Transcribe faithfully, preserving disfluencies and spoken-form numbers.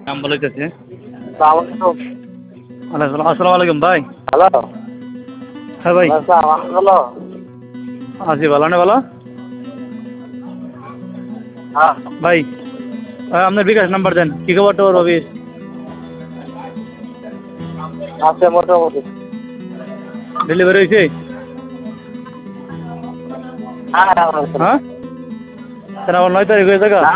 নাম বলাইতেছে। আসসালামু আসসালামু আলাইকুম ভাই। হ্যালো। হ্যাঁ ভাই, হ্যালো। আছি ভালো না ভালো হ্যাঁ। ভাই। আহ, আপনার বিকাশ নাম্বার দেন, কি খবর টবর রবি? আছে মোটামুটি। ডেলিভারি হয়েছে? হ্যাঁ। হ্যাঁ, তাহলে আমার নয় তারিখ হয়ে থাকা।